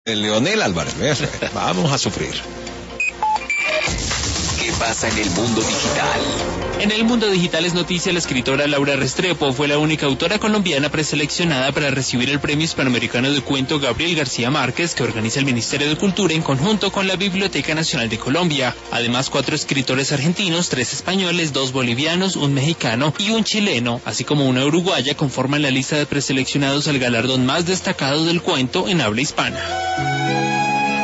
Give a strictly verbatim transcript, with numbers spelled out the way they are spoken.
Leonel Álvarez, vamos a sufrir. ¿Qué pasa en el mundo digital? En el mundo digital es noticia la escritora Laura Restrepo. Fue la única autora colombiana preseleccionada para recibir el Premio Hispanoamericano de Cuento Gabriel García Márquez, que organiza el Ministerio de Cultura en conjunto con la Biblioteca Nacional de Colombia. Además, cuatro escritores argentinos, tres españoles, dos bolivianos, un mexicano y un chileno, así como una uruguaya, conforman la lista de preseleccionados al galardón más destacado del cuento en habla hispana.